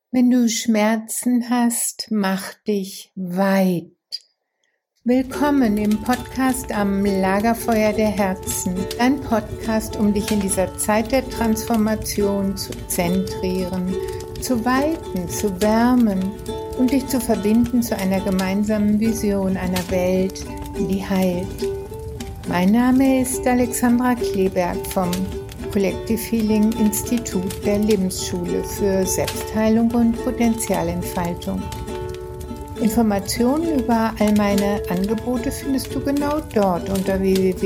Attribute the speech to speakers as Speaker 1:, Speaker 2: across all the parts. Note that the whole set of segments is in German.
Speaker 1: Wenn du Schmerzen hast, mach dich weit. Willkommen im Podcast am Lagerfeuer der Herzen. Ein Podcast, um dich in dieser Zeit der Transformation zu zentrieren, zu weiten, zu wärmen und dich zu verbinden zu einer gemeinsamen Vision einer Welt, die heilt. Mein Name ist Alexandra Kleberg vom Collective Healing Institut der Lebensschule für Selbstheilung und Potenzialentfaltung. Informationen über all meine Angebote findest du genau dort unter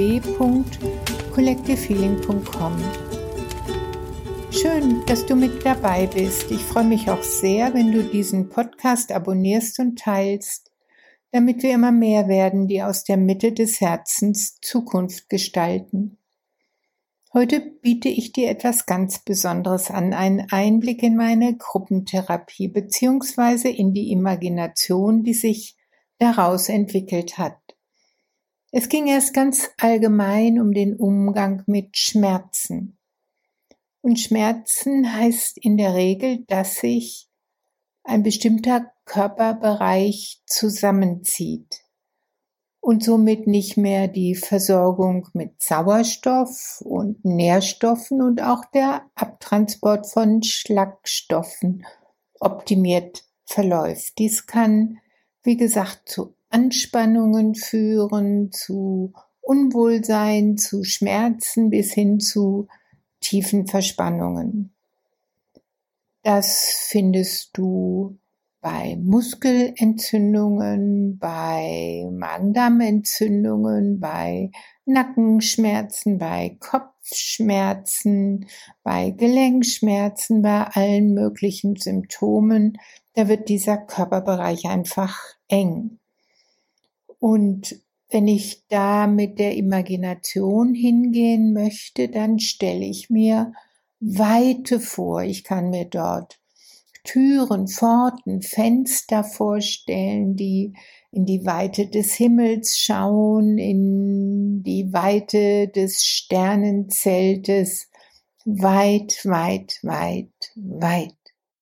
Speaker 1: www.collectivehealing.com. Schön, dass du mit dabei bist. Ich freue mich auch sehr, wenn du diesen Podcast abonnierst und teilst, damit wir immer mehr werden, die aus der Mitte des Herzens Zukunft gestalten. Heute biete ich dir etwas ganz Besonderes an, einen Einblick in meine Gruppentherapie bzw. in die Imagination, die sich daraus entwickelt hat. Es ging erst ganz allgemein um den Umgang mit Schmerzen. Und Schmerzen heißt in der Regel, dass sich ein bestimmter Körperbereich zusammenzieht und somit nicht mehr die Versorgung mit Sauerstoff und Nährstoffen und auch der Abtransport von Schlagstoffen optimiert verläuft. Dies kann, wie gesagt, zu Anspannungen führen, zu Unwohlsein, zu Schmerzen bis hin zu tiefen Verspannungen. Das findest du bei Muskelentzündungen, bei Magen-Darm-Entzündungen, bei Nackenschmerzen, bei Kopfschmerzen, bei Gelenkschmerzen, bei allen möglichen Symptomen. Da wird dieser Körperbereich einfach eng. Und wenn ich da mit der Imagination hingehen möchte, dann stelle ich mir Weite vor. Ich kann mir dort Türen, Pforten, Fenster vorstellen, die in die Weite des Himmels schauen, in die Weite des Sternenzeltes, weit, weit, weit, weit.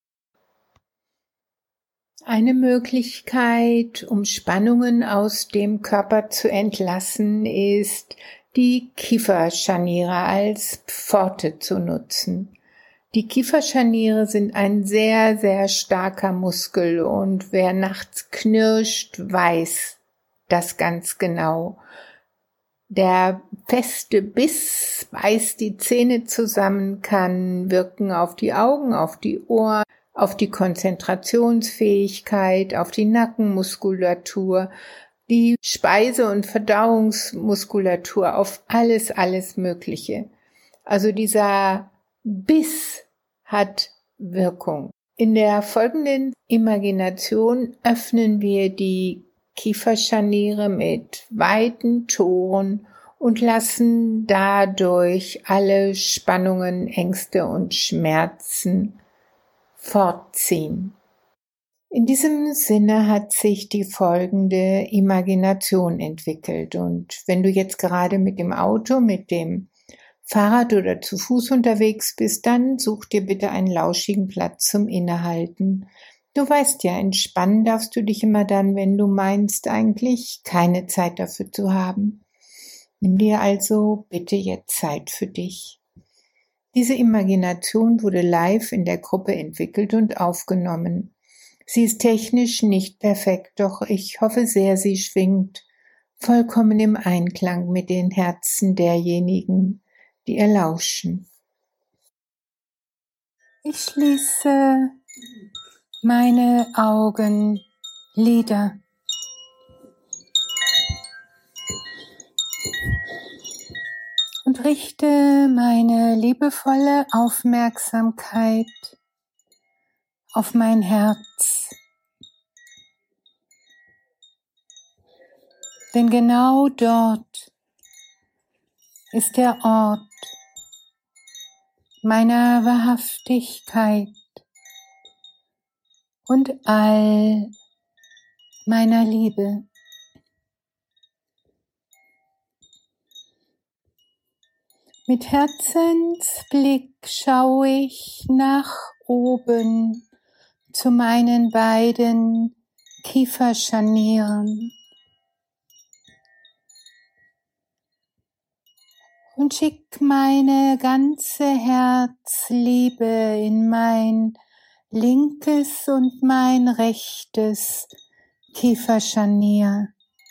Speaker 1: Eine Möglichkeit, um Spannungen aus dem Körper zu entlassen, ist, die Kieferscharniere als Pforte zu nutzen. Die Kieferscharniere sind ein sehr, sehr starker Muskel und wer nachts knirscht, weiß das ganz genau. Der feste Biss beißt die Zähne zusammen, kann wirken auf die Augen, auf die Ohren, auf die Konzentrationsfähigkeit, auf die Nackenmuskulatur, die Speise- und Verdauungsmuskulatur, auf alles Mögliche. Also dieser Biss hat Wirkung. In der folgenden Imagination öffnen wir die Kieferscharniere mit weiten Toren und lassen dadurch alle Spannungen, Ängste und Schmerzen fortziehen. In diesem Sinne hat sich die folgende Imagination entwickelt. Und wenn du jetzt gerade mit dem Auto, mit dem Fahrrad oder zu Fuß unterwegs bist, dann such dir bitte einen lauschigen Platz zum Innehalten. Du weißt ja, entspannen darfst du dich immer dann, wenn du meinst, eigentlich keine Zeit dafür zu haben. Nimm dir also bitte jetzt Zeit für dich. Diese Imagination wurde live in der Gruppe entwickelt und aufgenommen. Sie ist technisch nicht perfekt, doch ich hoffe sehr, sie schwingt vollkommen im Einklang mit den Herzen derjenigen, die ihr lauschen. Ich schließe meine Augenlider. Und richte meine liebevolle Aufmerksamkeit auf mein Herz. Denn genau dort ist der Ort meiner Wahrhaftigkeit und all meiner Liebe. Mit Herzensblick schaue ich nach oben zu meinen beiden Kieferscharnieren und schick meine ganze Herzliebe in mein linkes und mein rechtes Kieferscharnier.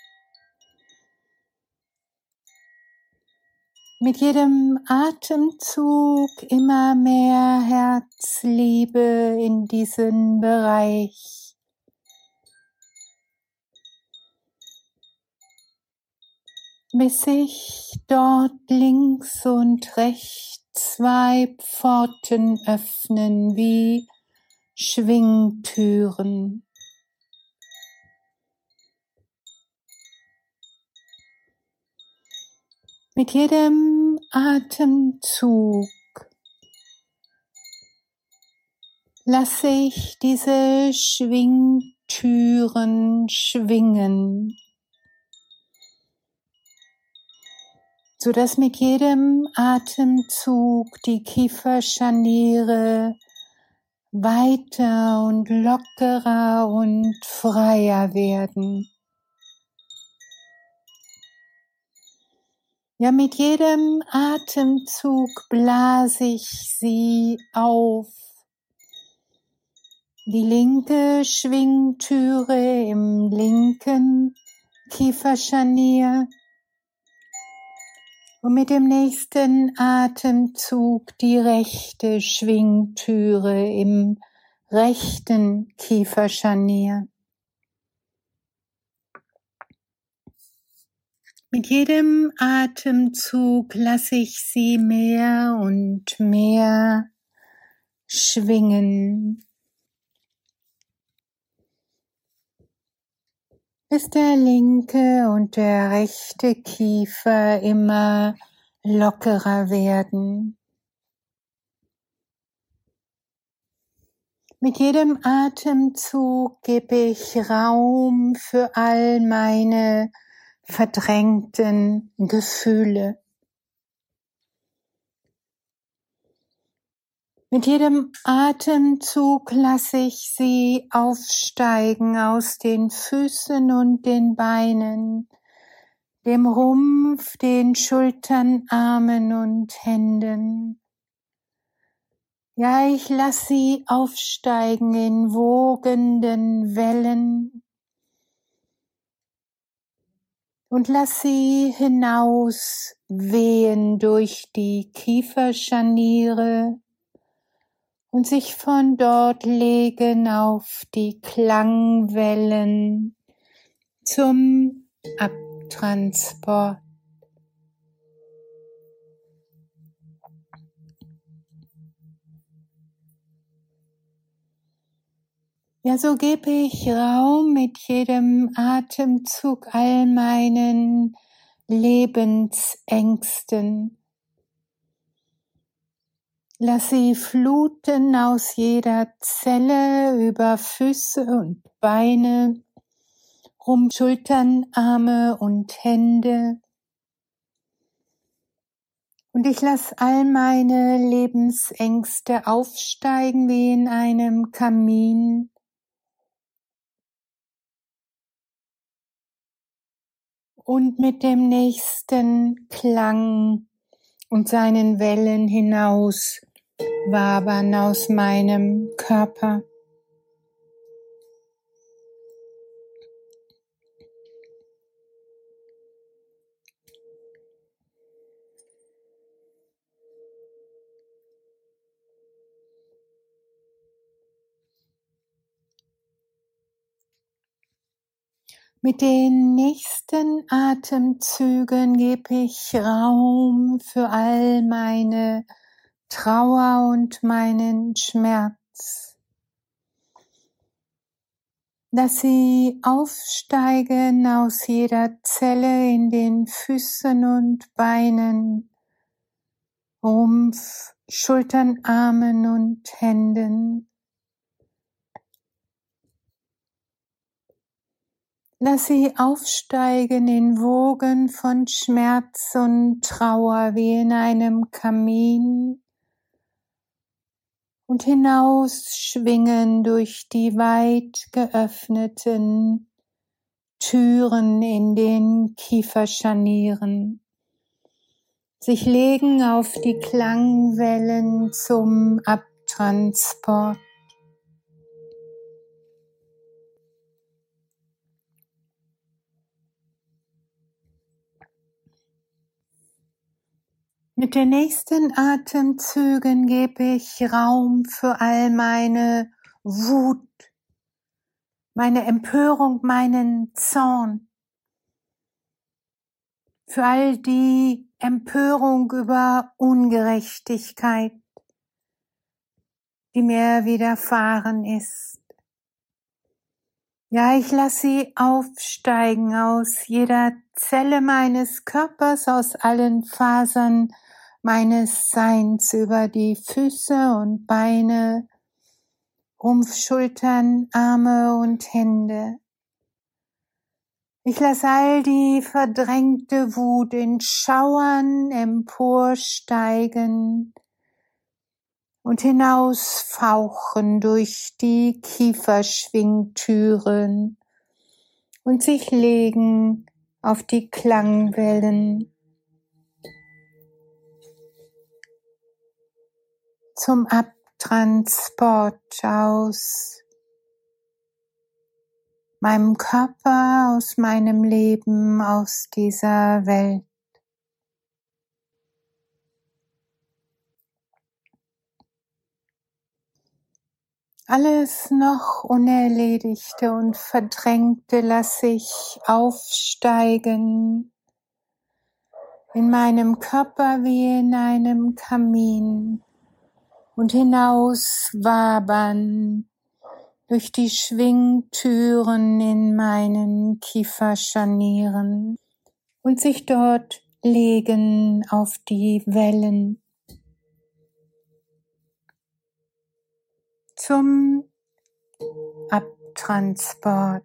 Speaker 1: Mit jedem Atemzug immer mehr Herzliebe in diesen Bereich. Bis sich dort links und rechts 2 Pforten öffnen wie Schwingtüren. Mit jedem Atemzug lasse ich diese Schwingtüren schwingen, sodass mit jedem Atemzug die Kieferscharniere weiter und lockerer und freier werden. Ja, mit jedem Atemzug blase ich sie auf. Die linke Schwingtüre im linken Kieferscharnier und mit dem nächsten Atemzug die rechte Schwingtüre im rechten Kieferscharnier. Mit jedem Atemzug lasse ich sie mehr und mehr schwingen, bis der linke und der rechte Kiefer immer lockerer werden. Mit jedem Atemzug gebe ich Raum für all meine verdrängten Gefühle. Mit jedem Atemzug lasse ich sie aufsteigen aus den Füßen und den Beinen, dem Rumpf, den Schultern, Armen und Händen. Ja, ich lasse sie aufsteigen in wogenden Wellen und lass sie hinaus wehen durch die Kieferscharniere und sich von dort legen auf die Klangwellen zum Abtransport. Ja, so gebe ich Raum mit jedem Atemzug all meinen Lebensängsten. Lass sie fluten aus jeder Zelle über Füße und Beine, Rumpf, Schultern, Arme und Hände. Und ich lasse all meine Lebensängste aufsteigen wie in einem Kamin. Und mit dem nächsten Klang und seinen Wellen hinaus wabern aus meinem Körper. Mit den nächsten Atemzügen gebe ich Raum für all meine Trauer und meinen Schmerz. Dass sie aufsteigen aus jeder Zelle in den Füßen und Beinen, Rumpf, Schultern, Armen und Händen. Lass sie aufsteigen in Wogen von Schmerz und Trauer wie in einem Kamin und hinausschwingen durch die weit geöffneten Türen in den Kieferscharnieren, sich legen auf die Klangwellen zum Abtransport. Mit den nächsten Atemzügen gebe ich Raum für all meine Wut, meine Empörung, meinen Zorn, für all die Empörung über Ungerechtigkeit, die mir widerfahren ist. Ja, ich lasse sie aufsteigen aus jeder Zelle meines Körpers, aus allen Fasern meines Seins, über die Füße und Beine, Rumpf, Schultern, Arme und Hände. Ich lasse all die verdrängte Wut in Schauern emporsteigen und hinausfauchen durch die Kieferschwingtüren und sich legen auf die Klangwellen. Zum Abtransport aus meinem Körper, aus meinem Leben, aus dieser Welt. Alles noch Unerledigte und Verdrängte lasse ich aufsteigen in meinem Körper wie in einem Kamin und hinauswabern durch die Schwingtüren in meinen Kieferscharnieren und sich dort legen auf die Wellen. Zum Abtransport.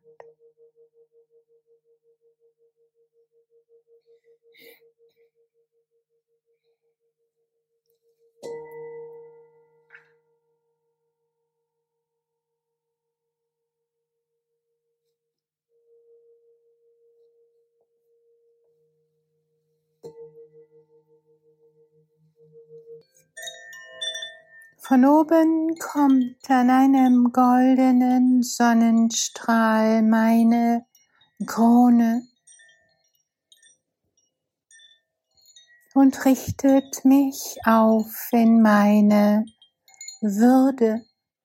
Speaker 1: Von oben kommt an einem goldenen Sonnenstrahl meine Krone und richtet mich auf in meine Würde,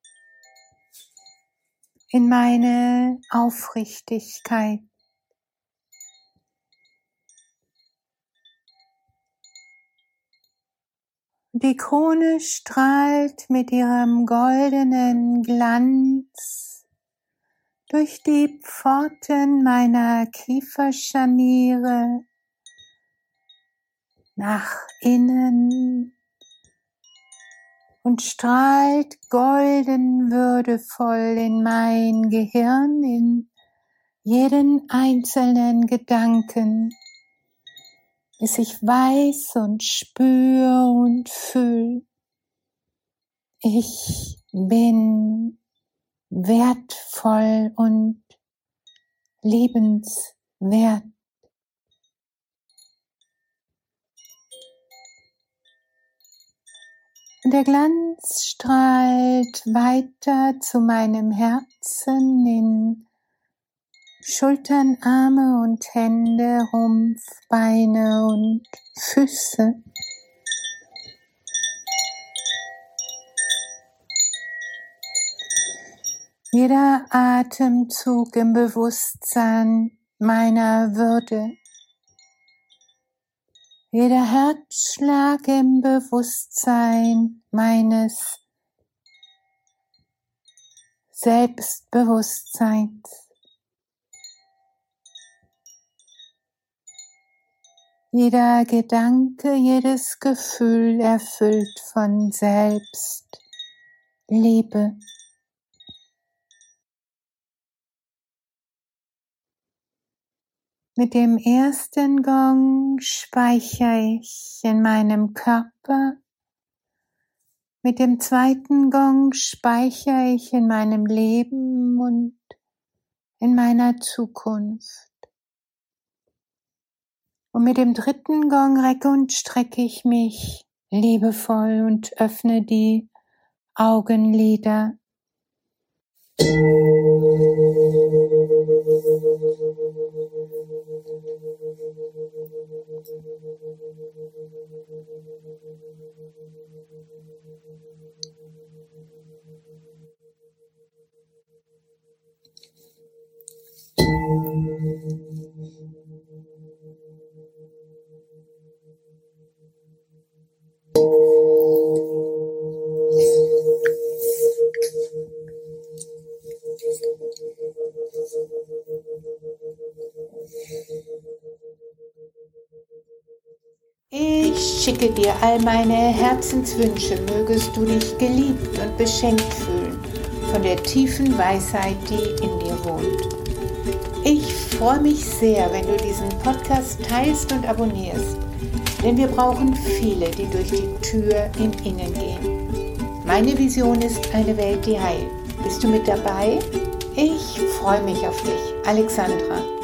Speaker 1: in meine Aufrichtigkeit. Die Krone strahlt mit ihrem goldenen Glanz durch die Pforten meiner Kieferscharniere nach innen und strahlt golden würdevoll in mein Gehirn, in jeden einzelnen Gedanken, bis ich weiß und spüre und fühle, ich bin wertvoll und liebenswert. Und der Glanz strahlt weiter zu meinem Herzen in Schultern, Arme und Hände, Rumpf, Beine und Füße. Jeder Atemzug im Bewusstsein meiner Würde. Jeder Herzschlag im Bewusstsein meines Selbstbewusstseins. Jeder Gedanke, jedes Gefühl erfüllt von Selbstliebe. Mit dem ersten Gong speichere ich in meinem Körper Mit dem zweiten Gong speichere ich in meinem Leben und in meiner Zukunft. Und mit dem dritten Gong recke und strecke ich mich liebevoll und öffne die Augenlider. Ich schicke dir all meine Herzenswünsche, mögest du dich geliebt und beschenkt fühlen von der tiefen Weisheit, die in dir wohnt. Ich freue mich sehr, wenn du diesen Podcast teilst und abonnierst, denn wir brauchen viele, die durch die Tür im Innen gehen. Meine Vision ist eine Welt, die heilt. Bist du mit dabei? Ich freue mich auf dich, Alexandra.